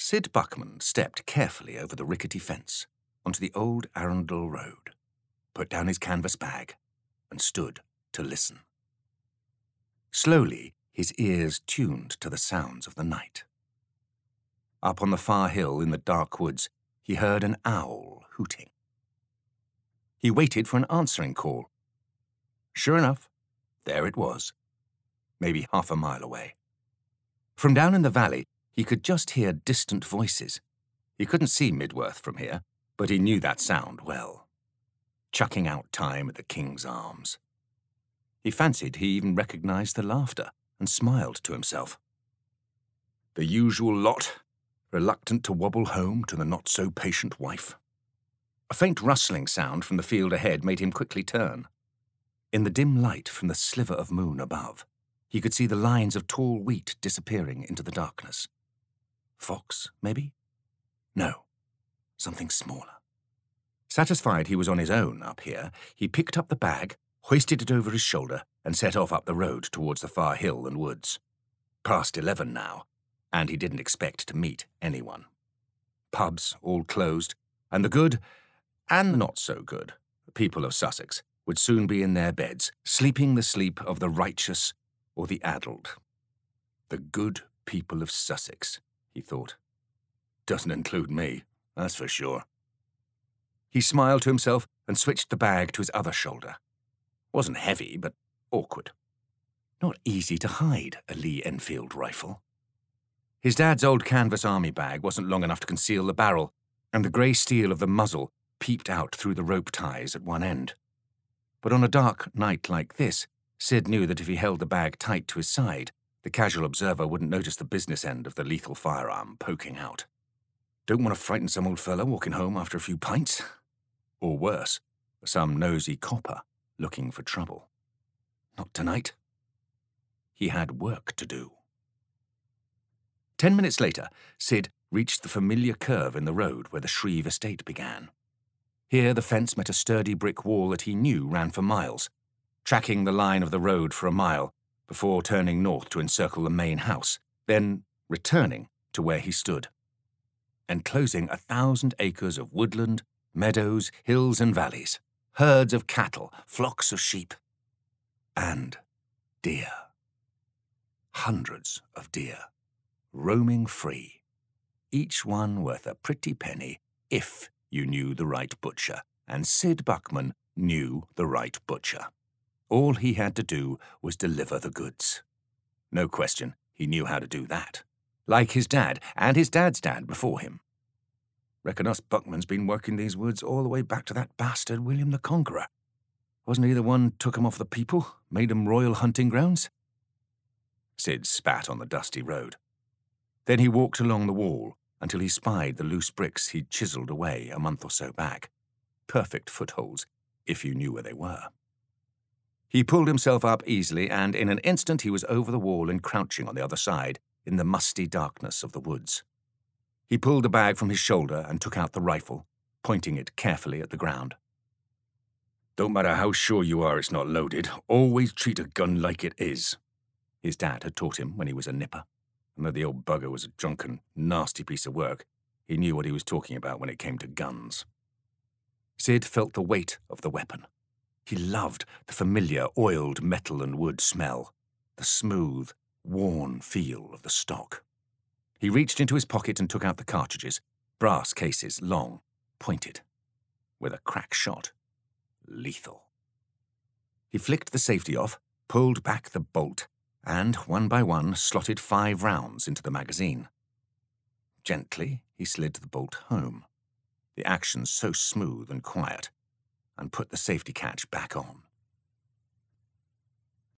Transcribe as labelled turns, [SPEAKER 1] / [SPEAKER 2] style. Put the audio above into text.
[SPEAKER 1] Sid Buckman stepped carefully over the rickety fence onto the old Arundel Road, put down his canvas bag, and stood to listen. Slowly, his ears tuned to the sounds of the night. Up on the far hill in the dark woods, he heard an owl hooting. He waited for an answering call. Sure enough, there it was, maybe half a mile away. From down in the valley, he could just hear distant voices. He couldn't see Midworth from here, but he knew that sound well. Chucking out time at the King's Arms. He fancied he even recognized the laughter and smiled to himself. The usual lot, reluctant to wobble home to the not-so-patient wife. A faint rustling sound from the field ahead made him quickly turn. In the dim light from the sliver of moon above, he could see the lines of tall wheat disappearing into the darkness. Fox, maybe? No, something smaller. Satisfied he was on his own up here, he picked up the bag, hoisted it over his shoulder, and set off up the road towards the far hill and woods. Past 11 now, and he didn't expect to meet anyone. Pubs all closed, and the good, and not so good, people of Sussex would soon be in their beds, sleeping the sleep of the righteous or the addled. The good people of Sussex, he thought. Doesn't include me, that's for sure. He smiled to himself and switched the bag to his other shoulder. Wasn't heavy, but awkward. Not easy to hide a Lee Enfield rifle. His dad's old canvas army bag wasn't long enough to conceal the barrel, and the grey steel of the muzzle peeped out through the rope ties at one end. But on a dark night like this, Sid knew that if he held the bag tight to his side, the casual observer wouldn't notice the business end of the lethal firearm poking out. Don't want to frighten some old fellow walking home after a few pints. Or worse, some nosy copper looking for trouble. Not tonight. He had work to do. 10 minutes later, Sid reached the familiar curve in the road where the Shreve estate began. Here the fence met a sturdy brick wall that he knew ran for miles, tracking the line of the road for a mile before turning north to encircle the main house, then returning to where he stood, enclosing 1,000 acres of woodland, meadows, hills and valleys, herds of cattle, flocks of sheep, and deer. Hundreds of deer, roaming free, each one worth a pretty penny if you knew the right butcher, and Sid Buckman knew the right butcher. All he had to do was deliver the goods. No question, he knew how to do that. Like his dad, and his dad's dad before him. Reckon us Buckman's been working these woods all the way back to that bastard William the Conqueror. Wasn't he the one took 'em off the people, made 'em royal hunting grounds? Sid spat on the dusty road. Then he walked along the wall until he spied the loose bricks he'd chiselled away a month or so back. Perfect footholds, if you knew where they were. He pulled himself up easily, and in an instant he was over the wall and crouching on the other side in the musty darkness of the woods. He pulled the bag from his shoulder and took out the rifle, pointing it carefully at the ground. Don't matter how sure you are it's not loaded, always treat a gun like it is, his dad had taught him when he was a nipper. And though the old bugger was a drunken, nasty piece of work, he knew what he was talking about when it came to guns. Sid felt the weight of the weapon. He loved the familiar oiled metal and wood smell, the smooth, worn feel of the stock. He reached into his pocket and took out the cartridges, brass cases, long, pointed, with a crack shot, lethal. He flicked the safety off, pulled back the bolt, and, one by one, slotted 5 rounds into the magazine. Gently, he slid the bolt home, the action so smooth and quiet, and put the safety catch back on.